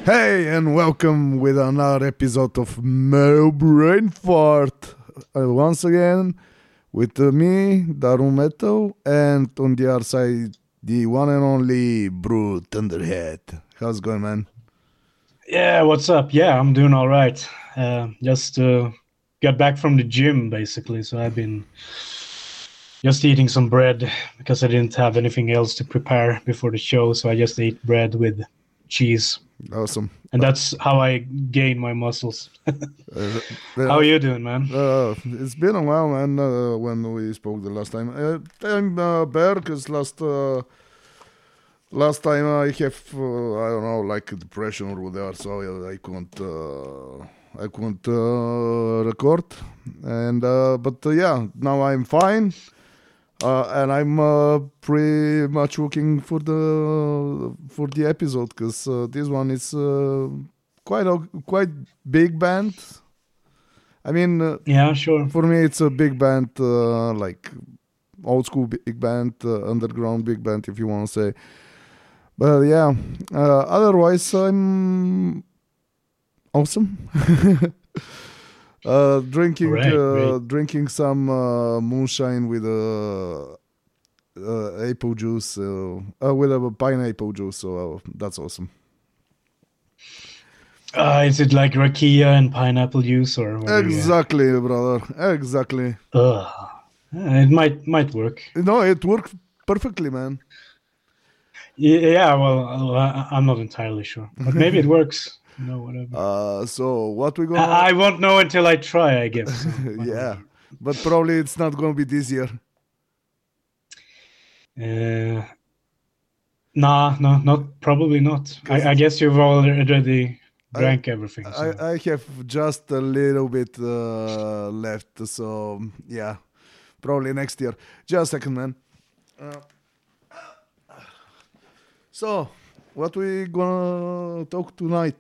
Hey, and welcome with another episode of Metal Brain Fart. Once again, with me, Daru Metal, and on the other side, the one and only Brew Thunderhead. How's it going, man? Yeah, what's up? Yeah, I'm doing all right. Just got back from the gym, basically. So I've been just eating some bread because I didn't have anything else to prepare before the show. So I just ate bread with cheese. Awesome. And that's how I gain my muscles. Uh, How uh, are you doing, man? it's been a while, man, when we spoke the last time. I'm better because last time I have I don't know, like depression or whatever, so I couldn't record. And but yeah, now I'm fine. And I'm pretty much looking for the episode because this one is quite big band. I mean, Yeah, sure. for me, it's a big band, like old school big band, underground big band, if you want to say. But yeah, otherwise, I'm awesome. All right, great. Drinking some moonshine with apple juice, with a pineapple juice. So that's awesome. Is it like rakia and pineapple juice, or what do you? Exactly, brother. Exactly. It might work. No, it worked perfectly, man. Yeah, well, I'm not entirely sure, but maybe it works. Whatever. So what we gonna? I won't know until I try, I guess. So, Yeah, but probably it's not gonna be this year. uh, nah, no, not probably not. 'Cause I guess you've already I drank everything. So. I have just a little bit left, so yeah, probably next year. Just a second, man. Uh, so, what we gonna talk tonight?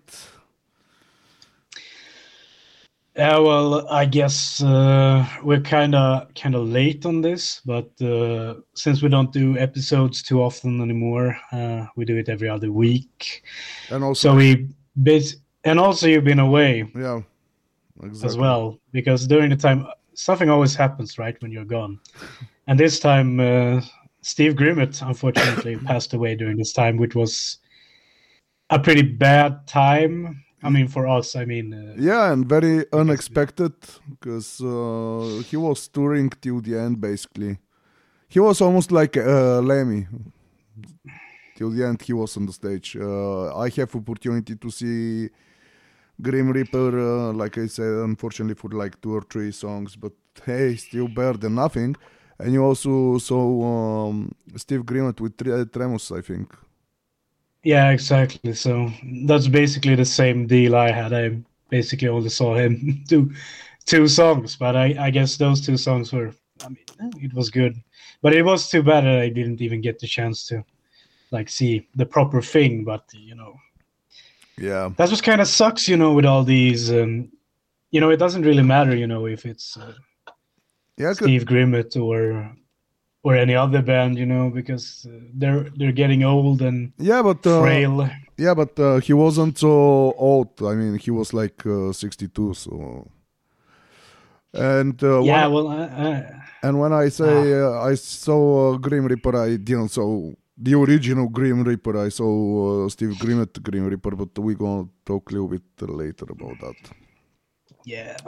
Yeah, well, I guess we're kind of late on this, but since we don't do episodes too often anymore, we do it every other week. And also, So and also you've been away yeah, as exactly. well, because during the time something always happens, right, when you're gone. And this time, Steve Grimmett unfortunately passed away during this time, which was a pretty bad time. I mean, for us, Yeah, and very because unexpected because he was touring till the end, basically. He was almost like Lemmy. Till the end, he was on the stage. I have opportunity to see Grim Reaper, like I said, unfortunately for like 2 or 3 songs, but hey, still better than nothing. And you also saw Steve Grimmett with Tremos, I think. yeah, exactly. So that's basically the same deal I had. I basically only saw him do 2 songs, but I guess those 2 songs were, I mean, it was good. But it was too bad that I didn't even get the chance to like see the proper thing. But Yeah, that just kind of sucks, with all these. It doesn't really matter, if it's yeah, Steve Grimmett or any other band, because they're getting old and yeah, frail. he wasn't so old. I mean, he was like 62. So, and Yeah, well, when I say ah, I saw Grim Reaper, I didn't saw the original Grim Reaper. I saw Steve Grimmett Grim Reaper, but we gonna talk a little bit later about that. yeah.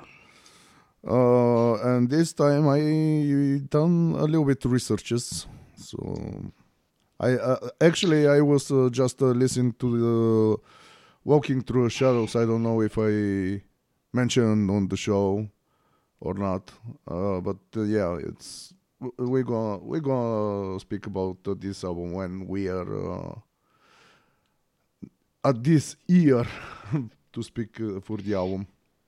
And this time I done a little bit researches. So I actually I was just listening to the Walking Through the Shadows. I don't know if I mentioned on the show or not, but yeah, it's we gonna speak about this album when we are at this year to speak for the album.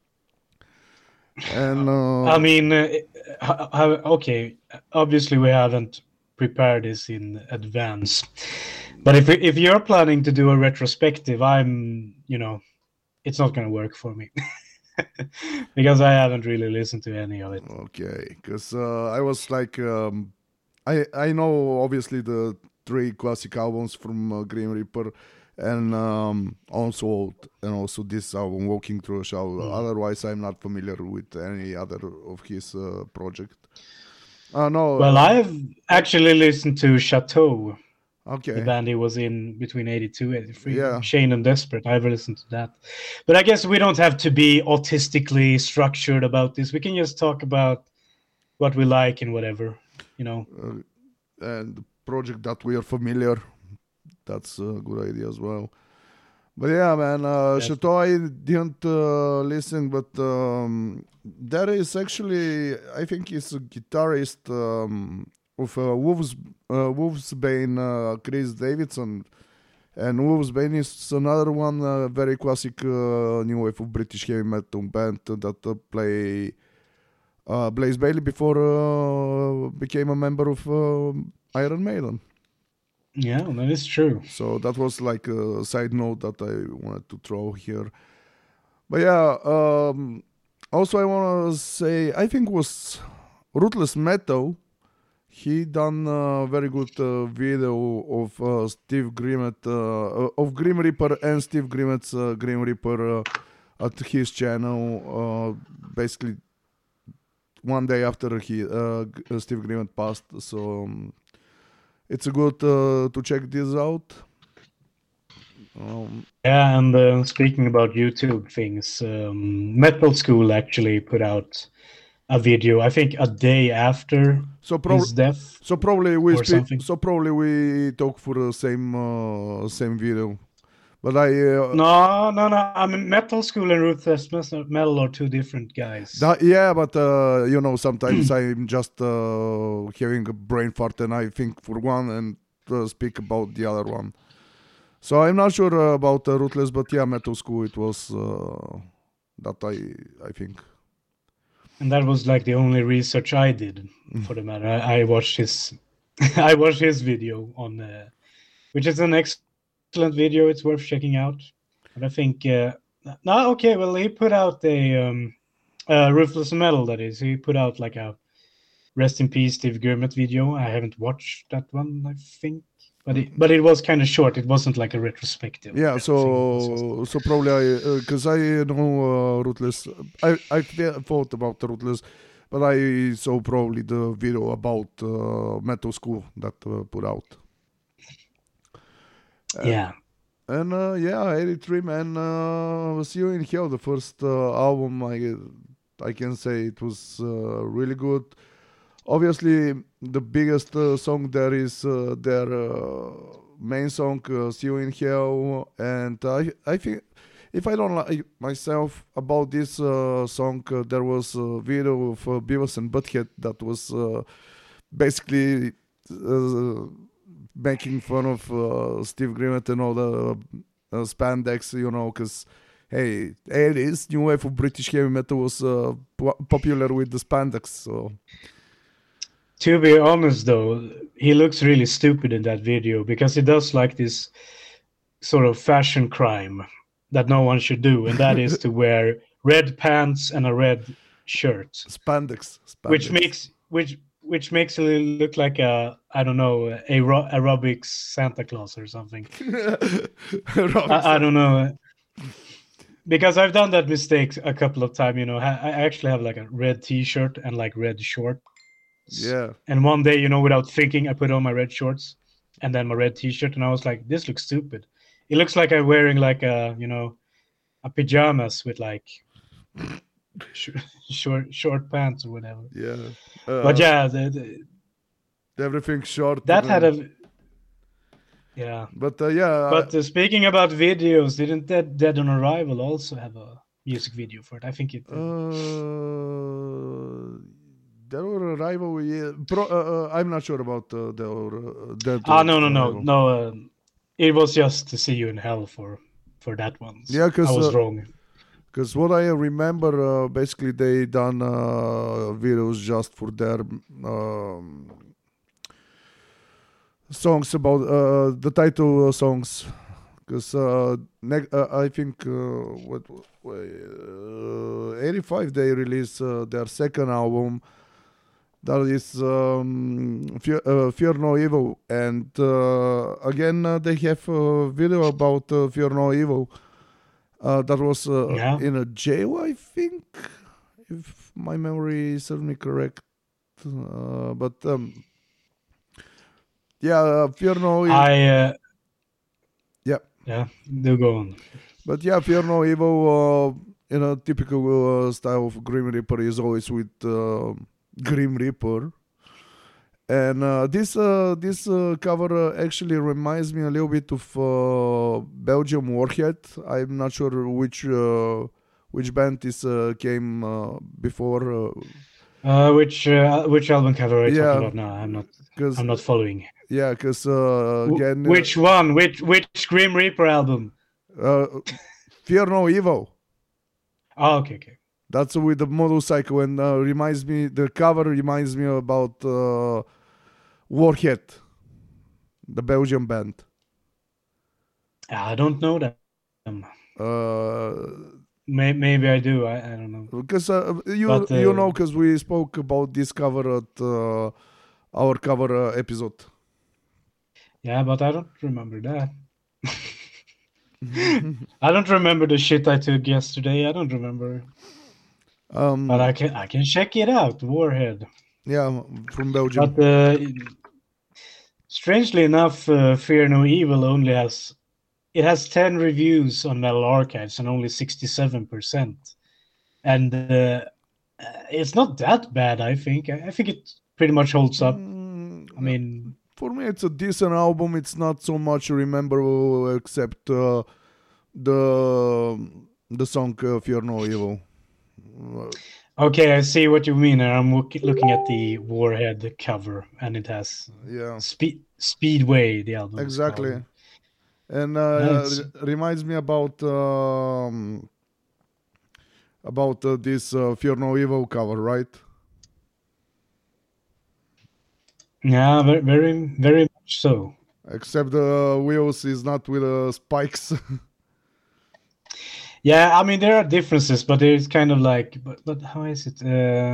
And I mean, okay. Obviously, we haven't prepared this in advance, but if you're planning to do a retrospective, it's not going to work for me because I haven't really listened to any of it. okay, because I was like, I know obviously the 3 classic albums from Grim Reaper, and also this album, Walking Through a Shower. Otherwise, I'm not familiar with any other of his project. No. Well, I've actually listened to Chateau, the Okay. band he was in between 82 and 83. Yeah. Shane and Desperate. I've listened to that. But I guess we don't have to be autistically structured about this. We can just talk about what we like and whatever, you know. And the project that we are familiar, that's a good idea as well. But yeah, man, Chateau I didn't listen, but there is actually, I think he's a guitarist of Wolfsbane, Chris Davidson. And Wolfsbane is another one, very classic new wave of British heavy metal band that play Blaze Bailey before became a member of Iron Maiden. Yeah, that is true. So that was like a side note that I wanted to throw here. But yeah, also I want to say, I think was Ruthless Metal. He done a very good video of Steve Grimmett, of Grim Reaper and Steve Grimmett's Grim Reaper at his channel. Basically, one day after Steve Grimmett passed. So it's a good to check this out. Yeah, and speaking about YouTube things, Metal School actually put out a video, I think a day after his death. So probably we something. So probably we talk for the same video. But no. I mean, Metal School and Ruthless Metal are two different guys. Yeah, but you know, sometimes I'm just having a brain fart and I think for one and speak about the other one. So I'm not sure about Ruthless, but yeah, Metal School, it was that I think. And that was like the only research I did, for the matter. I watched his, I watched his video on, which is an excellent video. It's worth checking out. And I think, okay. Well, he put out a Ruthless Metal. That is, he put out like a Rest in Peace Steve Grimmett video. I haven't watched that one, I think. But it was kind of short. It wasn't like a retrospective. Yeah, so probably because I know Ruthless. I thought about Ruthless, but I saw probably the video about Metal School that put out. Yeah. And 83, man. See You in Hell, the first album. I can say it was really good. Obviously, the biggest song there is their main song, See You in Hell. And I think, if I don't like myself about this song, there was a video of Beavis and Butthead that was basically making fun of Steve Grimmett and all the spandex, you know, because hey, it is new wave of British heavy metal was popular with the spandex, so... To be honest, though, he looks really stupid in that video because he does like this sort of fashion crime that no one should do, and that is to wear red pants and a red shirt. Spandex. Which makes him look like a aerobics Santa Claus or something. I don't know. Because I've done that mistake a couple of times, you know. I actually have like a red T-shirt and like red shorts. Yeah. And one day, you know, without thinking, I put on my red shorts and then my red T-shirt, and I was like, "This looks stupid. It looks like I'm wearing like a pajamas with like short pants or whatever." Yeah. But yeah, everything short. That had a. Yeah. But yeah. But speaking about videos, didn't Dead on Arrival also have a music video for it? I think it did. Dead on Arrival, yeah. I'm not sure about Dead. No. It was just To See You in Hell for that one. So yeah, because I was wrong. Because what I remember, basically they done videos just for their songs about the title songs. Because I think 85 they released their second album, That is Fear No Evil, and again they have a video about Fear No Evil. That was in a jail, I think, if my memory serves me correct. But yeah, Fear No Evil. Yeah, do go on. But yeah, Fear No Evil, in a typical style of Grim Reaper, is always with Grim Reaper. And this cover actually reminds me a little bit of Belgium Warhead. I'm not sure which band this came before. Which album cover are you talking about now? I'm not following. Yeah, because again, which one? Which Grim Reaper album? Fear No Evil. Oh, okay. That's with the motorcycle, and the cover reminds me about Warhead, the Belgian band. I don't know that. Maybe I do. I don't know. Because you know, because we spoke about this cover at our cover episode. Yeah, but I don't remember that. I don't remember the shit I took yesterday. I don't remember. But I can check it out. Warhead. Yeah, from Belgium. But strangely enough, Fear No Evil only has 10 reviews on Metal Archives and only 67%. And it's not that bad, I think. I think it pretty much holds up. I mean, for me, it's a decent album. It's not so much rememberable except the song "Fear No Evil." Okay, I see what you mean. I'm looking at the Warhead cover, and it has Speedway, the album. Exactly, and reminds me about this Fear No Evil cover, right? Yeah, very, very, very much so. Except the wheels is not with spikes. Yeah, I mean there are differences, but it's kind of like, but how is it?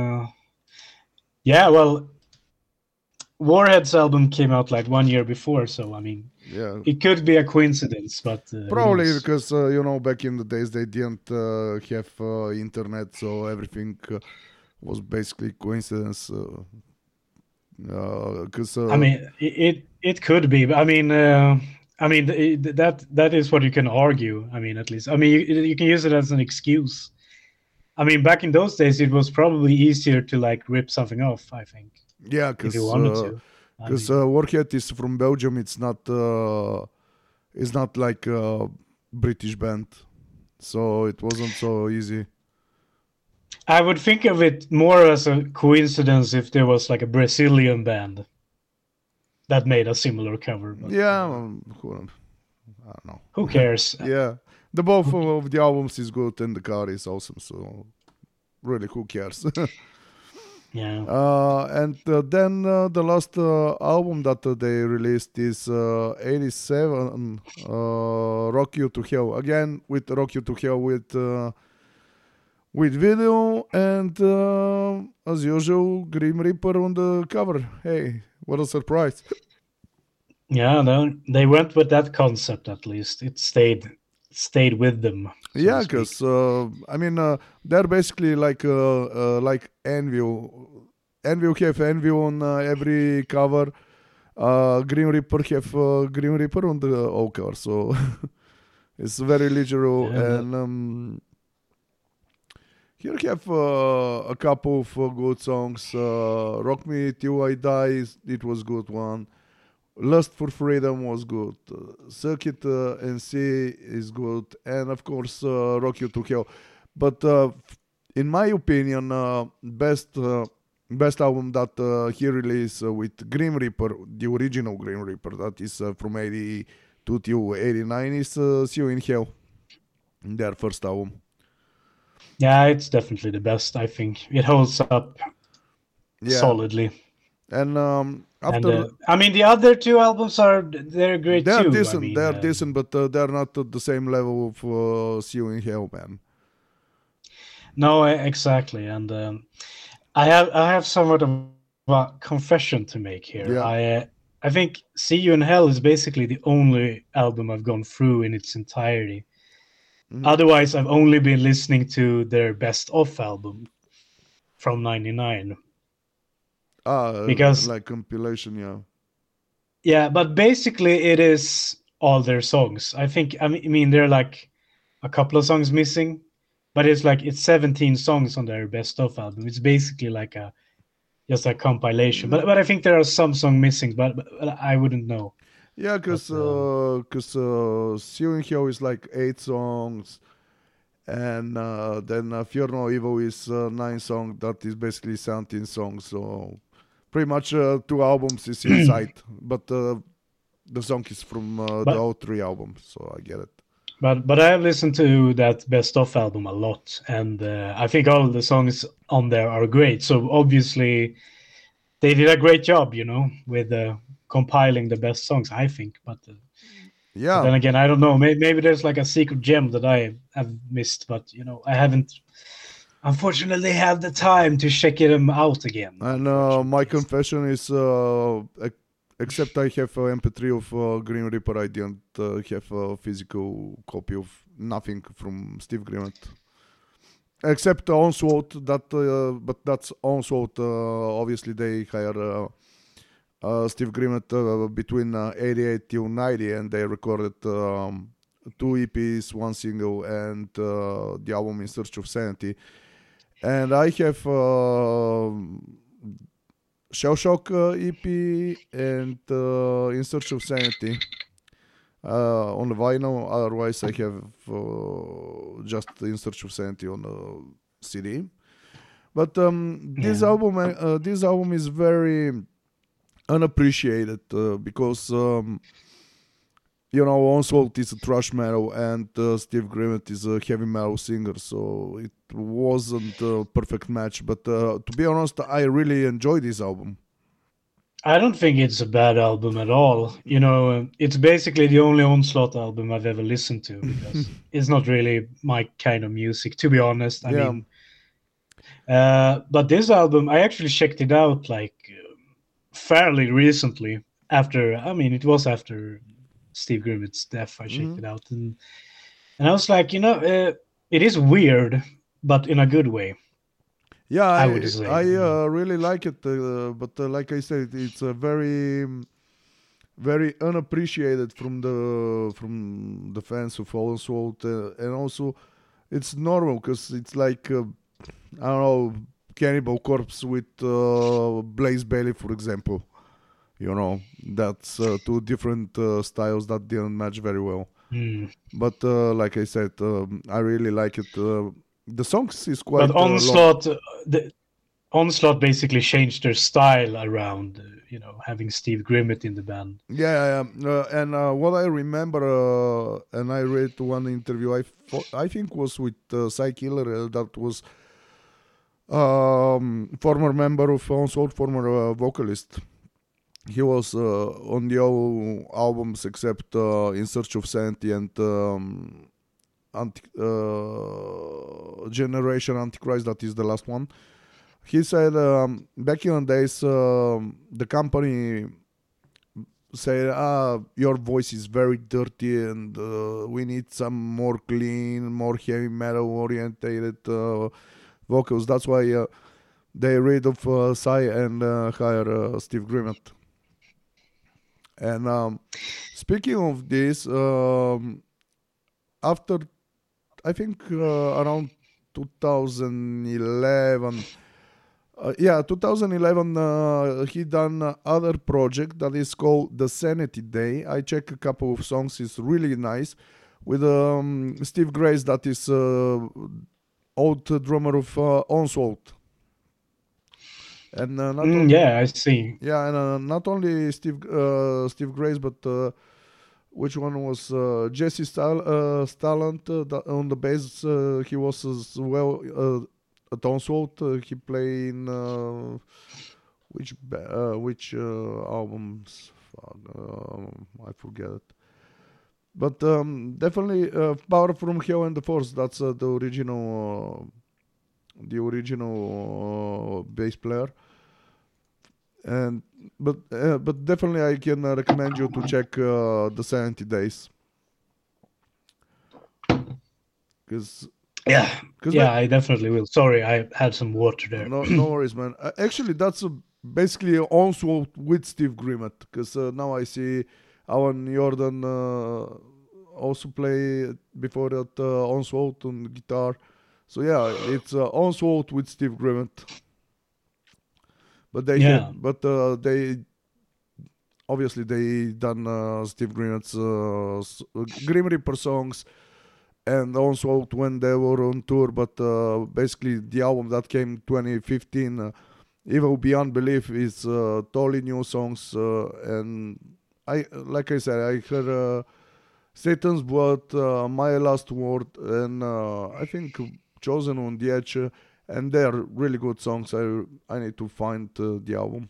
Yeah, well, Warhead's album came out like 1 year before, so I mean, yeah, it could be a coincidence, but probably because back in the days they didn't have internet, so everything was basically coincidence. Because I mean, it could be, but I mean, that is what you can argue. I mean, at least, I mean, you can use it as an excuse. I mean, back in those days, it was probably easier to like rip something off. I think. Yeah, if you wanted to. Because Warhead is from Belgium. It's not like a British band, so it wasn't so easy. I would think of it more as a coincidence if there was like a Brazilian band that made a similar cover. But, yeah, I don't know. Who cares? Yeah, the both of the albums is good and the car is awesome. So really, who cares? Yeah. And then the last album that they released is 87, Rock You to Hell. Again, with Rock You to Hell with video and, as usual, Grim Reaper on the cover. Hey, what a surprise. Yeah, they went with that concept at least. It stayed with them. Yeah, because I mean they're basically like Anvil. Anvil have Anvil on every cover. Grim Reaper have Grim Reaper on the all cover. So it's very literal. Yeah, and here we have a couple of good songs. Rock Me Till I Die, it was good one. Lust for Freedom was good. Circuit and See is good. And of course, Rock You to Hell. But in my opinion, best album that he released with Grim Reaper, the original Grim Reaper, that is from 82 to 89, is See You in Hell. Their first album. Yeah, it's definitely the best, I think. It holds up solidly. And after, I mean, the other two albums they're great they're too. Decent, I mean, they're decent, but they're not at the same level of See You in Hell, man. No, exactly. And I have somewhat of a confession to make here. Yeah. I think "See You in Hell" is basically the only album I've gone through in its entirety. Mhm. Otherwise, I've only been listening to their Best Of album from '99 because Like compilation, yeah. yeah, but basically it is all their songs. I mean there are like a couple of songs missing, but it's 17 songs on their Best Of album. It's basically like a just a compilation. Mhm. But I think there are some songs missing, but I wouldn't know. Yeah, But cause Ceiling Hill is like 8 songs, and then Fear No Evil is 9 songs. That is basically 17 songs. So pretty much 2 albums is inside, but the song is from the but all 3 albums. So I get it. but I have listened to that Best Of album a lot, and I think all the songs on there are great. So obviously they did a great job, with compiling the best songs. I think, but Yeah, then again, I don't know. Maybe there's like a secret gem that I have missed, but I haven't. Unfortunately, have the time to check them out again. and my Unfortunately, confession is, except I have a MP3 of Green Reaper, I didn't have a physical copy of nothing from Steve Grimmett. Except Onslaught, but that's Onslaught. Obviously, they hire Steve Grimmett between 88 till 90, and they recorded 2 EPs, 1 single, and the album In Search of Sanity. And I have Shell Shock EP and In Search of Sanity on the vinyl. Otherwise, I have just In Search of Sanity on the CD. But this yeah. album is very unappreciated because Onslaught is a thrash metal and Steve Grimmett is a heavy metal singer, so it wasn't a perfect match. But to be honest, I really enjoy this album. I don't think it's a bad album at all. It's basically the only Onslaught album I've ever listened to because it's not really my kind of music, to be honest. I Yeah, mean, but this album, I actually checked it out like fairly recently. It was after Steve Grimmett's death. I checked hmm it out, and I was like, it is weird, but in a good way. yeah, I would I say. really like it, but like I said, it's a very unappreciated from the fans of Onslaught, and also it's normal because it's like I don't know, Cannibal Corpse with Blaze Bailey, for example. That's 2 different styles that didn't match very well. Hmm. But like I said, I really like it. The songs is But quite long. The Onslaught basically changed their style around, having Steve Grimmett in the band. Yeah, and what I remember, and I read one interview, I think was with Cy Killer, that was former member of Onslaught, former vocalist. He was on the all albums except In Search of Sanity and Generation Antichrist, that is the last one. He said back in the days, the company said, your voice is very dirty and we need some more clean, more heavy metal orientated vocals. That's why they rid of Cy and hire Steve Grimmett. And speaking of this, after I think around 2011, 2011, he done other project that is called The Sanity Day. I check a couple of songs; it's really nice with Steve Grace, that is old drummer of Onslaught, and not only Yeah, I see. yeah, and not only Steve Grace, but which one was Jesse Stallant on the bass? He was as well at Onslaught. He played in which albums? Fuck, I forget it. But definitely Power from Hell and the Force. That's the original bass player. And but definitely I can recommend you to check the 70 Days, because Yeah, like, yeah, I definitely will. Sorry, I had some water there. no worries, man. Actually, that's basically Onslaught with Steve Grimmett, because now I see Alan Jordan also play before that Onslaught on guitar. So yeah, it's Onslaught with Steve Grimmett. But Yeah, they obviously they done Steve Grimmett's Grim Reaper songs, and also when they were on tour. But basically, the album that came 2015, Evil Beyond Belief, is totally new songs. And like I said, I heard Satan's Blood, My Last Word, and I think Chosen on the Edge, and they're really good songs. I need to find the album.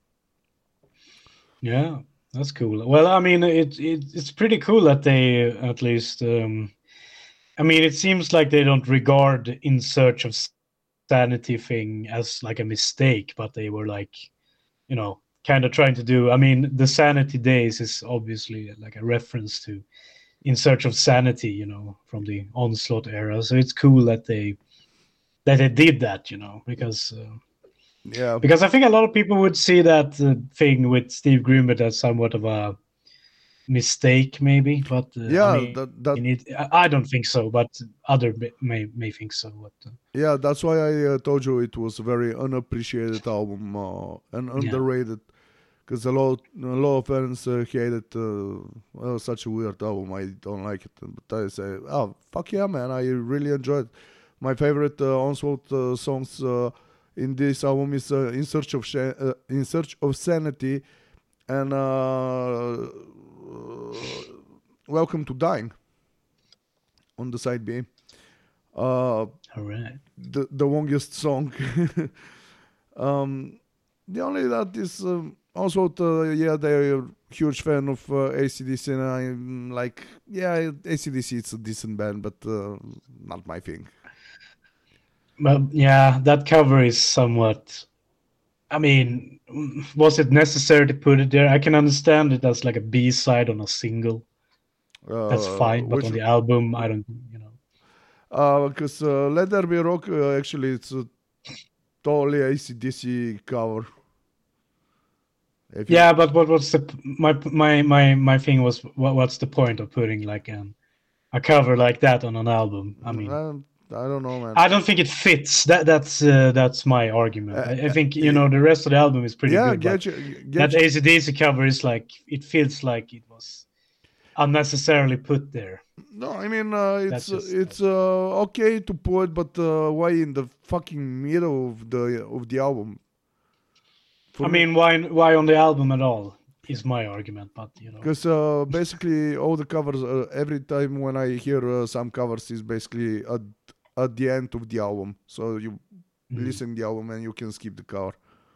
yeah, that's cool. Well, I mean, it's pretty cool that they at least. I mean, it seems like they don't regard In Search of Sanity thing as like a mistake, but they were like, kind of trying to do. I mean, the Sanity Days is obviously like a reference to In Search of Sanity, from the Onslaught era. So it's cool that they did that, because Yeah. I think a lot of people would see that thing with Steve Grimmett as somewhat of a mistake, maybe. But Yeah, I mean, I don't think so, but other may think so. But yeah, that's why I told you it was a very unappreciated album and underrated. Because a lot of fans hated such a weird album. I don't like it, but I say, oh fuck yeah, man! I really enjoyed. My favorite Onslaught songs in this album is In Search of Sanity, and Welcome to Dying on the side B. all right. The longest song. The only that is also yeah, they're a huge fan of ACDC, and I'm like, yeah, ACDC it's a decent band, but not my thing. Well, yeah, that cover is somewhat. I mean, was it necessary to put it there? I can understand it as like a B side on a single. That's fine, but on the album, I don't. Because Let There Be Rock, actually, it's a totally ACDC cover. Yeah, but what's the my thing was what's the point of putting like a cover like that on an album? I mean, I don't know, man. I don't think it fits. That's my argument. I think the rest of the album is pretty good. That AC/DC cover is like, it feels like it was unnecessarily put there. No, I mean it's okay to put, but why in the fucking middle of the album? I mean, why on the album at all is my argument, but because basically all the covers, every time when I hear some covers, is basically at the end of the album, so you listen the album and you can skip the cover.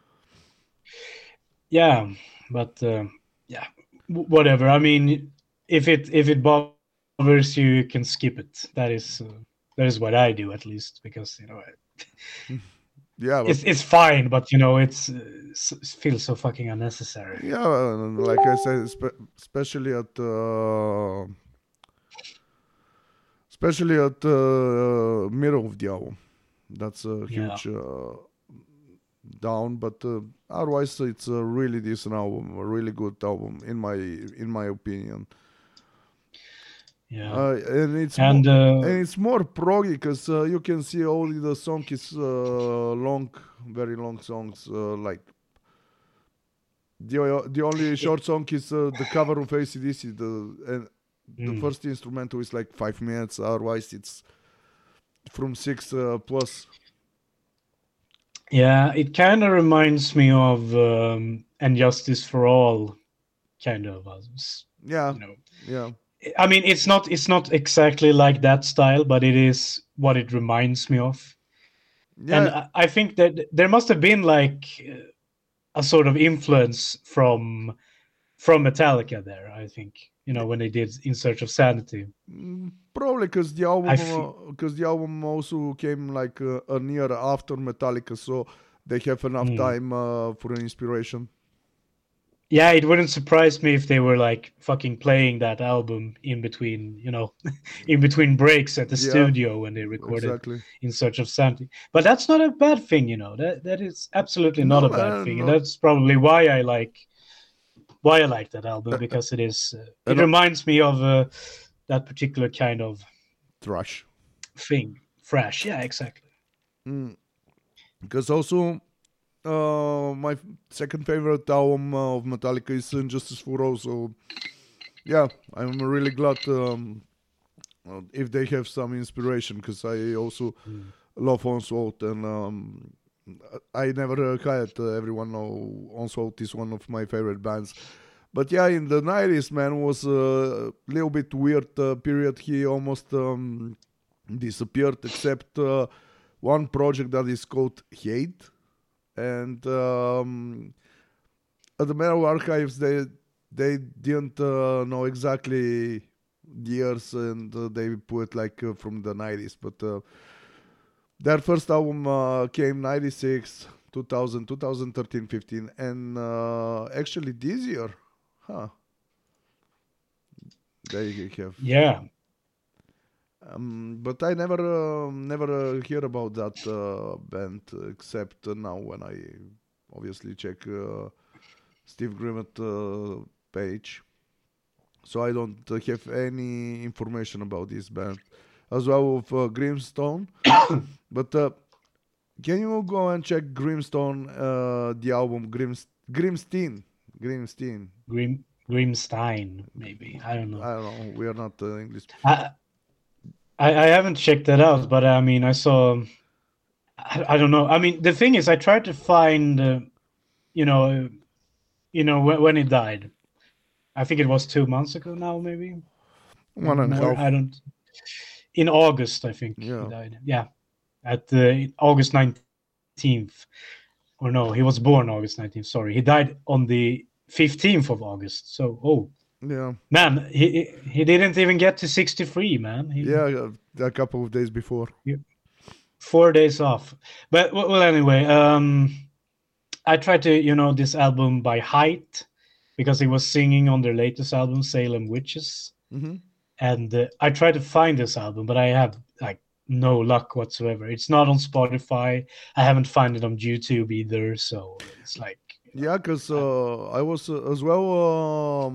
Yeah, but yeah, whatever. I mean, if it bothers you, you can skip it. That is what I do, at least, because yeah, it's fine, but it feels so fucking unnecessary. Yeah, like I said, especially at middle of the album, that's a huge down. But otherwise, it's a really decent album, a really good album in my opinion. Yeah, and it's more proggy, because you can see all the song is long, very long songs. Like the only short song is the cover of ACDC. The first instrumental is like 5 minutes. Otherwise, it's from 6 plus. Yeah, it kind of reminds me of And Justice for All, kind of. Yeah, yeah. I mean, it's not exactly like that style, but it is what it reminds me of. Yeah. And I think that there must have been like a sort of influence from Metallica there, I think, when they did In Search of Sanity. Probably because the album also came like a year after Metallica, so they have enough time for an inspiration. Yeah, it wouldn't surprise me if they were like fucking playing that album in between, in between breaks at the studio when they recorded In Search of Sanity. But that's not a bad thing, That is absolutely not a bad thing, and that's probably why I like that album, because it reminds me of that particular kind of thrash thing. Thrash, yeah, exactly. Because also. My second favorite album of Metallica is Injustice for All. So, yeah, I'm really glad if they have some inspiration, because I also love Onslaught, and I never hide everyone know Onslaught is one of my favorite bands. But yeah, in the 90s, man, was a little bit weird period. He almost disappeared, except one project that is called Hate. And at the Metal Archives, they didn't know exactly years, and they put like from the 90s. But their first album came 96, 2000, 2013, 15, and actually this year, they have. Yeah. But I never hear about that band except now when I obviously check Steve Grimmett page. So I don't have any information about this band. As well with Grimstone. But can you go and check Grimstone, the album Grimstein? Grimstein, maybe. I don't know. We are not English. I haven't checked that out, but I mean, I saw. I don't know. I mean, the thing is, I tried to find, when he died. I think it was 2 months ago now, maybe. 1.5. I don't. In August, I think he died. Yeah, at August 19th, or no, he was born August 19th. Sorry, he died on the 15th of August. So, yeah, man, he didn't even get to 63, man. A couple of days before. 4 days off. But well, anyway, I tried to this album by Height, because he was singing on their latest album, Salem Witches. Mm-hmm. And I tried to find this album, but I have like no luck whatsoever. It's not on Spotify. I haven't found it on YouTube either. So it's like. Yeah, because I was as well.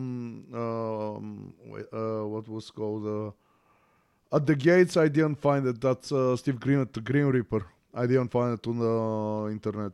What was called At the Gates? I didn't find it. That's Steve Grimmett, the Grim Reaper. I didn't find it on the internet.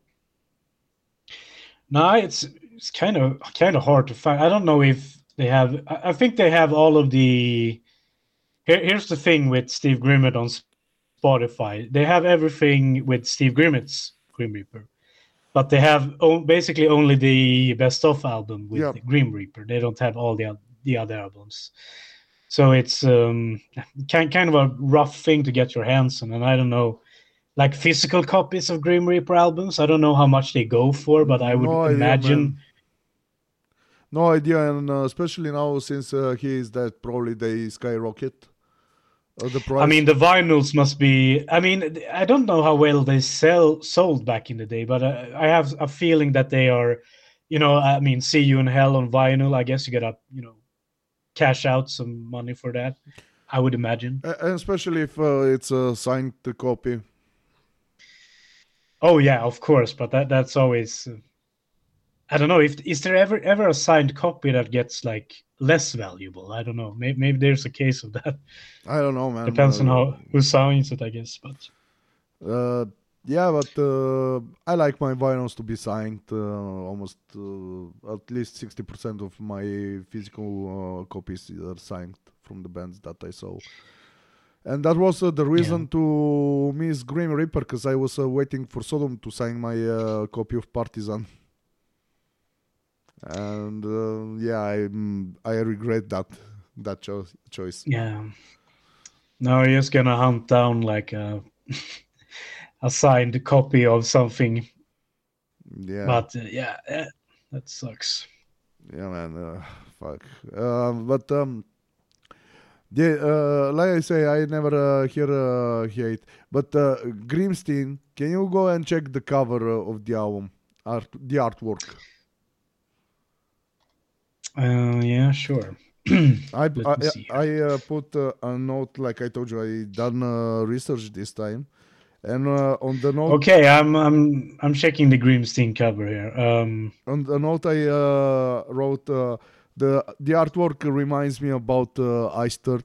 No, it's kind of hard to find. I don't know if they have. I think they have all of the. Here's the thing with Steve Grimmett on Spotify. They have everything with Steve Grimmett's Grim Reaper. But they have basically only the best of album with the Grim Reaper. They don't have all the other albums. So it's kind of a rough thing to get your hands on. And I don't know, like physical copies of Grim Reaper albums, I don't know how much they go for, but I would imagine. No idea, and especially now since he is dead, probably they skyrocket. The price. I mean, the vinyls must be. I mean, I don't know how well they sold back in the day, but I have a feeling that they are. I mean, See You in Hell on vinyl. I guess you gotta, cash out some money for that. I would imagine, and especially if it's a signed copy. Oh yeah, of course, but that's always. I don't know, is there ever a signed copy that gets like less valuable? I don't know. Maybe there's a case of that. I don't know, man. Depends on who signs it, I guess. But yeah, but I like my vinyls to be signed. Almost at least 60% of my physical copies are signed from the bands that I saw. And that was the reason to miss Grim Reaper, because I was waiting for Sodom to sign my copy of Partisan. And I regret that choice. Yeah. No, you're just gonna hunt down like a signed copy of something. Yeah. But that sucks. Yeah, man. Fuck. But Yeah, like I say, I never hear hate. But Grimstein, can you go and check the cover of the album, the artwork? Yeah, sure. I Let I, me see here. I put a note, like I told you, I done research this time, and on the note Okay, I'm checking the Grimstein cover here. I wrote the artwork reminds me about Ice Third.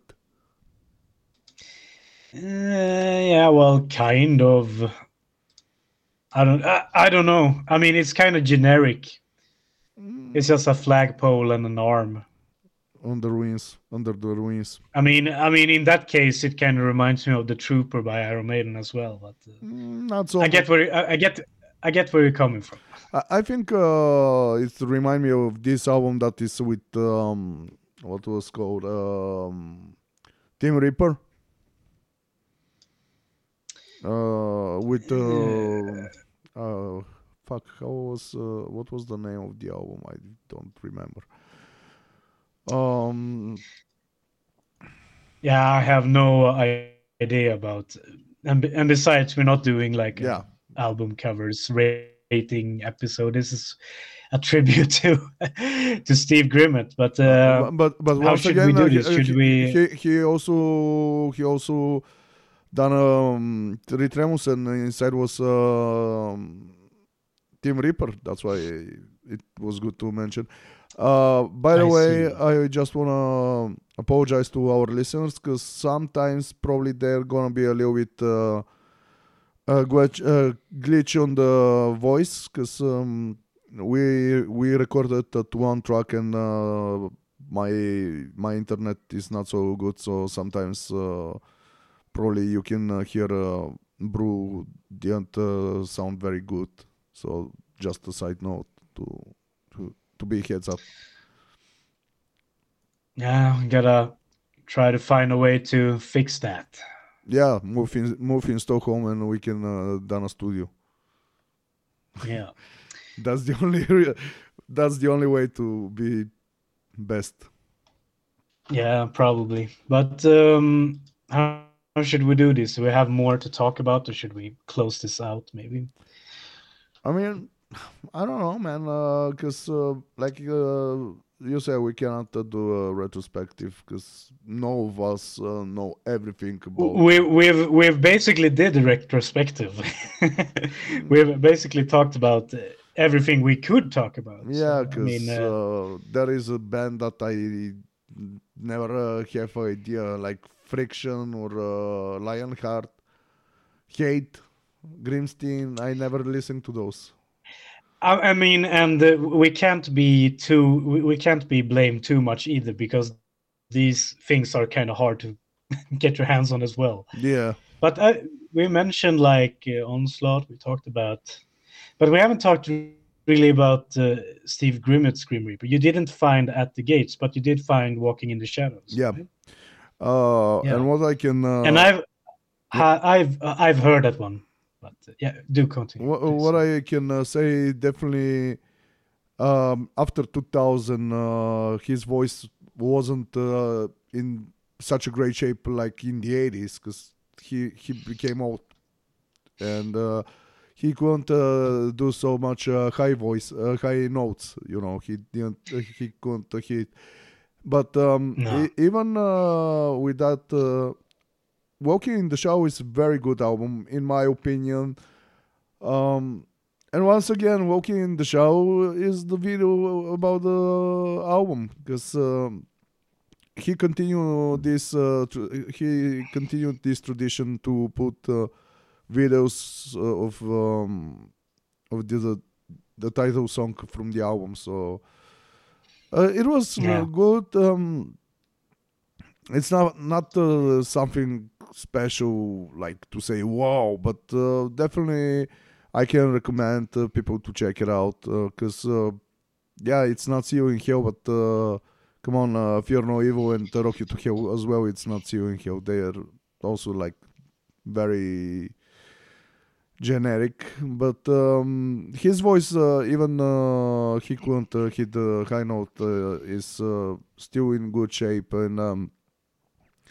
Yeah, well, kind of. I don't know. I mean, it's kind of generic. It's just a flagpole and an arm. Under the ruins. In that case, it kind of reminds me of the Trooper by Iron Maiden as well. But Not so I much. get where I get where you're coming from. I think it remind me of this album that is with what was called Tim Reaper. With fuck, how was what was the name of the album? I don't remember. Yeah, I have no idea about. And besides, we're not doing like Yeah. album covers rating episode. This is a tribute to to Steve Grimmett. But But how once should again, we do this? Should we? he also done Three Tremus, and inside was Team Reaper. That's why it was good to mention. By the I way, see. I just wanna apologize to our listeners because sometimes probably they're gonna be a little bit glitch on the voice because we recorded at one track and my internet is not so good, so sometimes probably you can hear Brew didn't sound very good. So just a side note to be heads up. Yeah, gotta try to find a way to fix that. Yeah, move in Stockholm and we can done a studio. Yeah. That's the that's the only way to be best. Yeah, probably. But how should we do this? Do we have more to talk about, or should we close this out? Maybe. I mean, I don't know, man. Because like you said, we cannot do a retrospective because none of us know everything about. We've basically did a retrospective. We've basically talked about everything we could talk about. Yeah, So, because there is a band that I never have idea, like Friction or Lionheart, Hate, Grimstein. I never listened to those. I mean, and we can't be we can't be blamed too much either, because these things are kind of hard to get your hands on as well. Yeah. But we mentioned like Onslaught. We talked about, but we haven't talked really about Steve Grimmett's Grim Reaper. You didn't find At the Gates, but you did find Walking in the Shadows. Yeah. Right? Yeah. And what I can and I've heard that one, but yeah, do continue. What I can say, definitely after 2000 his voice wasn't in such a great shape like in the 80s because he became old and he couldn't do so much high notes, he couldn't hit, but No. even with that, Walking in the Show is a very good album in my opinion. And once again, Walking in the Show is the video about the album because he continued this tradition to put videos of the title song from the album. So it was good. It's not something special like to say wow, but definitely I can recommend people to check it out because yeah, it's not See You in Hell, but come on, Fear No Evil and Rock You to Hell as well. It's not See You in Hell. They are also like very generic, but his voice, even he couldn't hit the high note, is still in good shape, and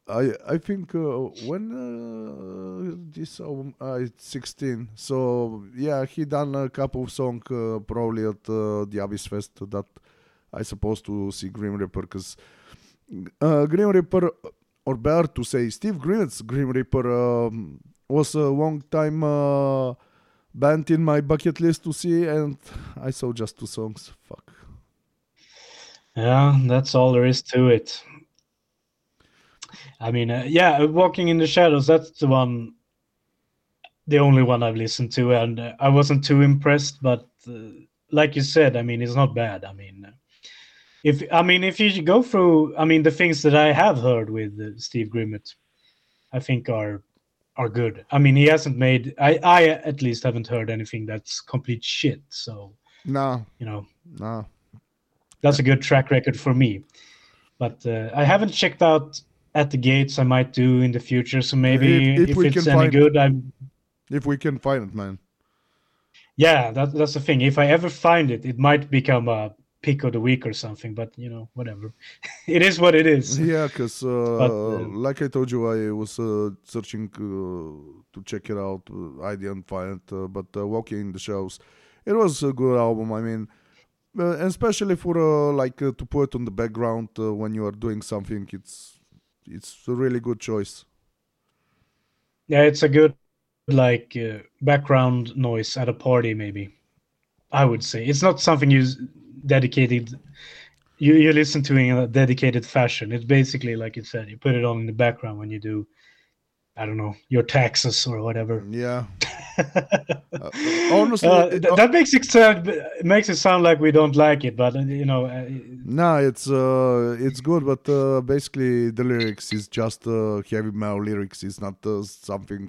I think when this album it's 16. So yeah, he done a couple of songs probably at the Abyss Fest that I supposed to see Grim Reaper because Grim Reaper, or better to say, Steve Greenett's Grim Reaper was a long time band in my bucket list to see, and I saw just 2 songs. Fuck. Yeah, that's all there is to it. I mean, yeah, Walking in the Shadows, that's the only one I've listened to, and I wasn't too impressed, but like you said, I mean, it's not bad. I mean, if you go through, I mean, the things that I have heard with Steve Grimmett, I think are good. I mean, he hasn't made, I at least haven't heard anything that's complete shit. So, Nah, you know, nah. that's a good track record for me. But I haven't checked out At the Gates. I might do in the future. So maybe If if we it's can any find good, if we can find it, man. yeah, that's the thing. If I ever find it, it might become a pick of the week or something. But whatever. It is what it is. Yeah, because But like I told you, I was searching to check it out. I didn't find it, but Walking in the Shows, it was a good album. I mean, especially for to put on the background when you are doing something, it's a really good choice. yeah, it's a good background noise at a party. Maybe I would say it's not something dedicated. You listen to in a dedicated fashion. It's basically like you said. You put it on in the background when you do, I don't know, your taxes or whatever. Yeah. Honestly, that makes it sound like we don't like it, but nah, it's good, but basically the lyrics is just heavy metal lyrics. It's not something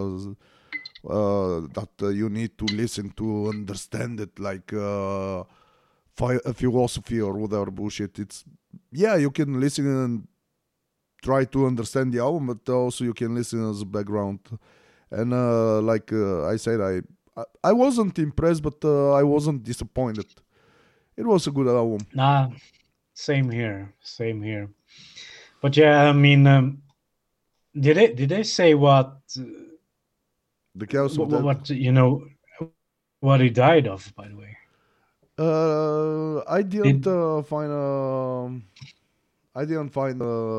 that you need to listen to understand it, like philosophy or whatever bullshit. It's you can listen and try to understand the album, but also you can listen as a background. And I said, I wasn't impressed, but I wasn't disappointed. It was a good album. Nah, same here. But yeah, I mean, did they say what The Chaos of Death. what he died of? By the way, I didn't find. I didn't find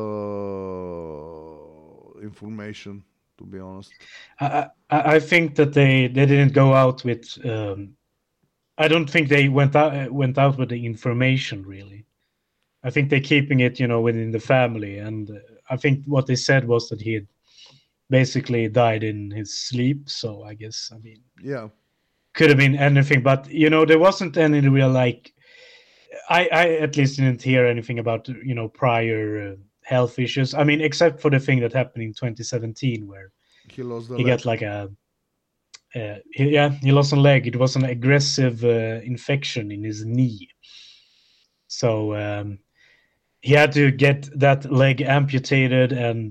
information, to be honest. I think that they didn't go out with. I don't think they went out with the information really. I think they're keeping it, within the family, and I think what they said was that he had basically died in his sleep. So I guess, I mean, yeah, could have been anything, but there wasn't any real I at least didn't hear anything about health health issues. I mean, except for the thing that happened in 2017 where he lost the he leg. got like he lost a leg. It was an aggressive infection in his knee, so he had to get that leg amputated. And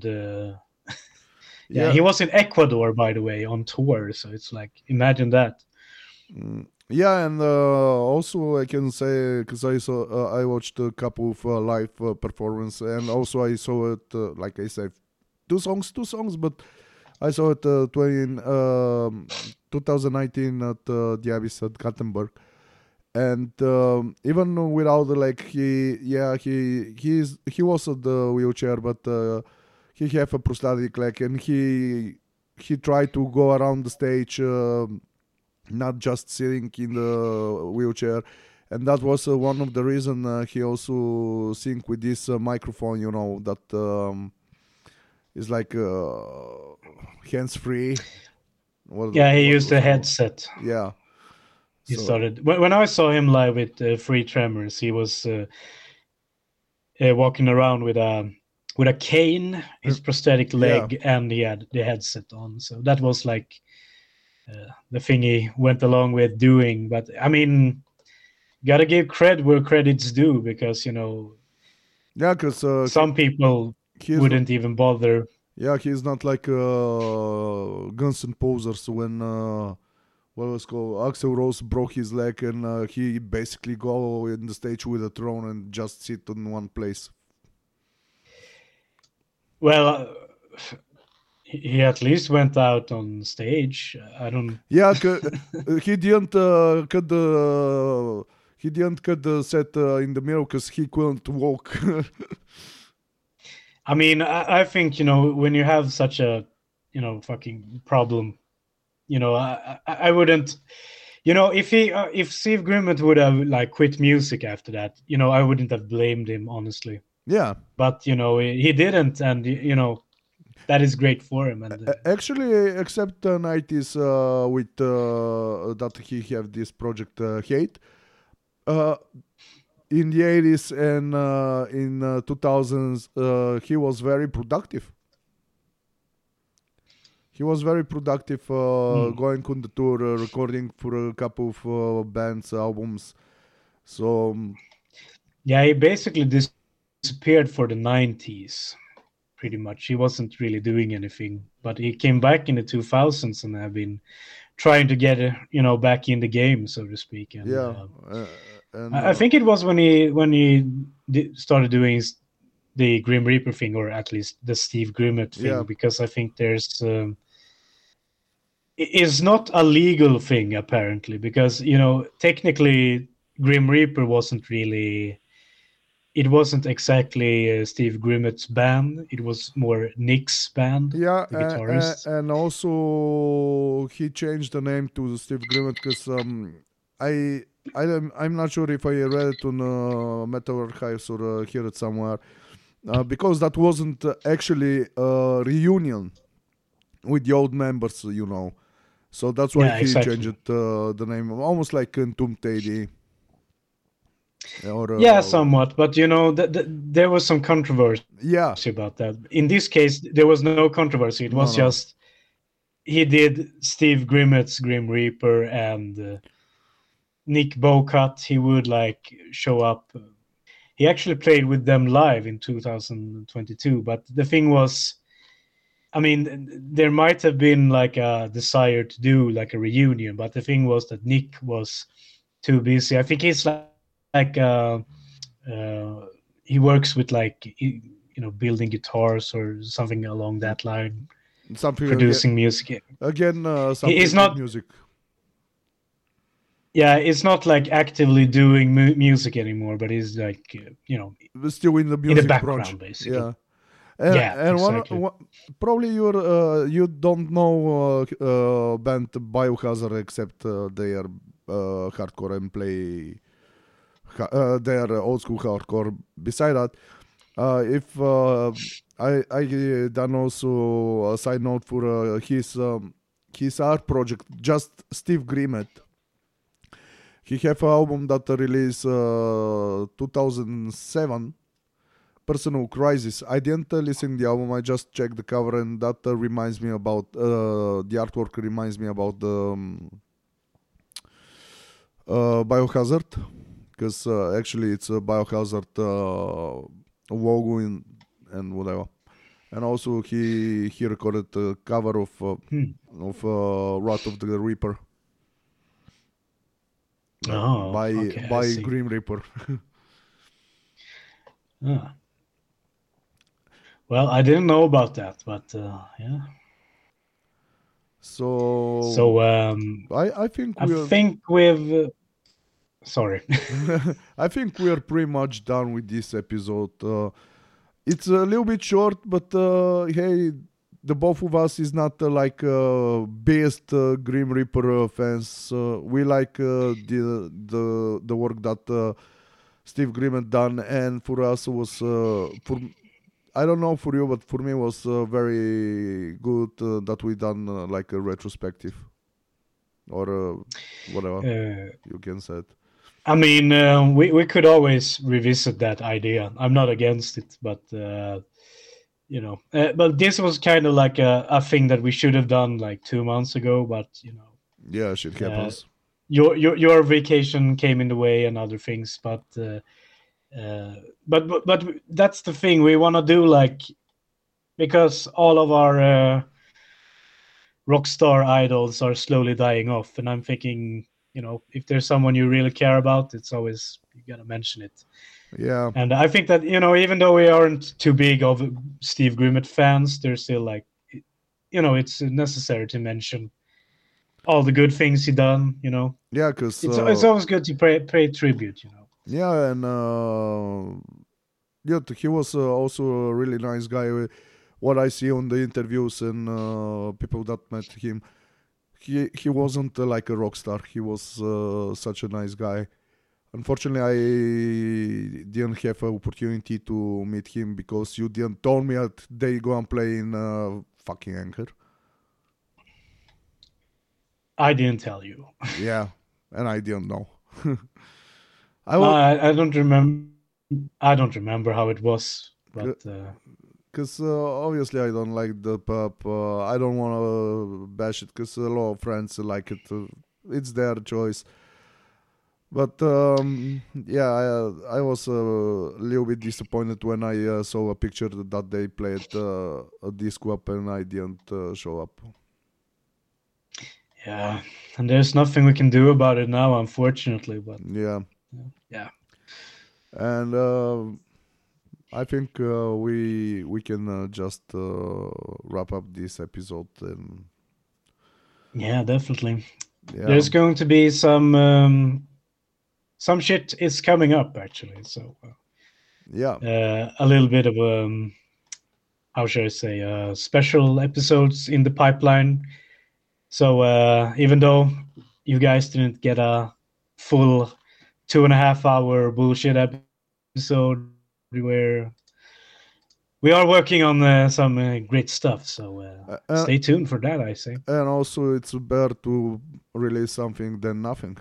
he was in Ecuador, by the way, on tour. So it's like, imagine that. Yeah, and also I can say, because I watched a couple of live performance, and also I saw it, like I said, two songs, but I saw it 2019 at the Abyss at Gothenburg, and even without the leg, he was at the wheelchair, but he have a prosthetic leg, and he tried to go around the stage. Not just sitting in the wheelchair, and that was one of the reason he also sing with this microphone, that is like hands free. He used a headset. Yeah, he started when I saw him live with Free Tremors. He was walking around with a cane, his prosthetic leg, and he had the headset on. So that was like the thing he went along with doing. But I mean, gotta give credit where credit's due, because because some people wouldn't even bother. Yeah, he's not like Guns N' Posers when what was called Axl Rose broke his leg, and he basically go in the stage with a throne and just sit on one place. Well, he at least went out on stage. I don't. Yeah, he didn't cut the set in the middle because he couldn't walk. I mean, I think when you have such a fucking problem, I wouldn't. If Steve Grimmett would have like quit music after that, I wouldn't have blamed him honestly. Yeah, But he didn't, and that is great for him. And actually, except the 90s with that he have this project Hate. In the 80s and in 2000s, he was very productive. He was very productive going on the tour, recording for a couple of bands, albums. So, yeah, he basically disappeared for the 90s, pretty much. He wasn't really doing anything, but he came back in the 2000s and have been trying to get back in the game, so to speak. And, yeah. And, I think it was when he started doing the Grim Reaper thing, or at least the Steve Grimmett thing, Yeah. because I think there's it's not a legal thing apparently, because technically Grim Reaper wasn't exactly Steve Grimmett's band. It was more Nick's band, yeah, the guitarist. and also he changed the name to Steve Grimmett because I'm not sure if I read it on Metal Archives or hear it somewhere, because that wasn't actually a reunion with the old members, So that's why Yeah, he exactly. changed the name, almost like Entombed AD. Or, Yeah, somewhat, but there was some controversy yeah, about that. In this case, there was no controversy. It was no. just he did Steve Grimmett's Grim Reaper, and Nick Bocut, he would like show up. He actually played with them live in 2022, but the thing was, I mean, there might have been like a desire to do like a reunion, but the thing was that Nick was too busy. I think he's like he works with like building guitars or something along that line, Something producing music. again, something He's with not. music. Yeah, it's not like actively doing music anymore, but he's like Still in the in the music background branch. basically. Yeah. And, Yeah, and exactly. probably you don't know band Biohazard except they are hardcore and play they are old school hardcore. Beside that, if I done also a side note for his art project, just Steve Grimmett. He have an album that released 2007. Personal Crisis. I didn't listen the album. I just checked the cover, and that reminds me about the artwork. Reminds me about the Biohazard, because actually it's a Biohazard logo and whatever. And also he recorded the cover of Wrath of the Reaper by Grim Reaper. Well, I didn't know about that, but yeah. So I think we've. Sorry. I think we are pretty much done with this episode. It's a little bit short, but hey, the both of us is not like biggest Grim Reaper fans. We like the work that Steve Grimmett done, and for us was I don't know for you, but for me was very good that we done like a retrospective or whatever you can say it. I mean, we could always revisit that idea. I'm not against it, but but this was kind of like a thing that we should have done like 2 months ago. But yeah, shit happens. Your vacation came in the way and other things, but that's the thing we want to do, like, because all of our rock star idols are slowly dying off, and I'm thinking, if there's someone you really care about, it's always you gotta mention it. Yeah, And I think that, even though we aren't too big of Steve Grimmett fans, there's still like, it's necessary to mention all the good things he done. yeah, because It's always good to pay tribute. yeah, and yeah, he was also a really nice guy. What I see on the interviews and people that met him, he wasn't like a rock star. He was such a nice guy. Unfortunately, I didn't have an opportunity to meet him because you didn't tell me that they go and play in fucking Anchor. I didn't tell you. Yeah, and I didn't know. I No, will, I don't remember. I don't remember how it was, but because obviously I don't like the pub. I don't want to bash it because a lot of friends like it. It's their choice. But yeah, I was a little bit disappointed when I saw a picture that they played a disco up and I didn't show up. yeah, and there's nothing we can do about it now, unfortunately. But Yeah, yeah, and I think we can just wrap up this episode and yeah, definitely. yeah. There's going to be some shit is coming up actually. So Yeah, a little bit of how should I say, special episodes in the pipeline. So even though you guys didn't get a full 2.5 hour bullshit episode, we are working on some great stuff. So stay tuned for that, I say. And also it's better to release something than nothing.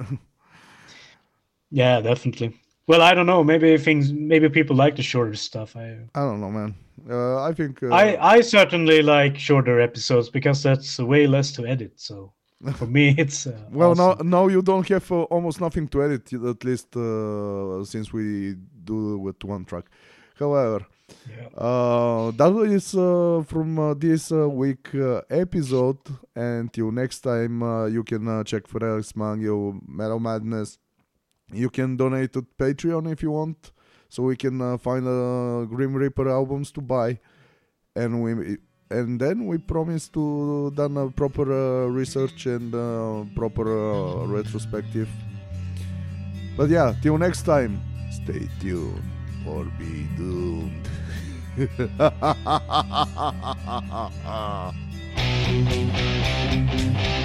Yeah, definitely. Well, I don't know. Maybe people like the shorter stuff. I don't know, man. I think I certainly like shorter episodes because that's way less to edit. So for me, it's well, awesome. now you don't have almost nothing to edit, at least since we do with one track. However, that is from this week episode. Until next time, you can check for Alex Mangio, Metal Madness. You can donate to Patreon if you want, so we can find Grim Reaper albums to buy, and then we promise to done a proper research and proper retrospective. But yeah, till next time, stay tuned or be doomed.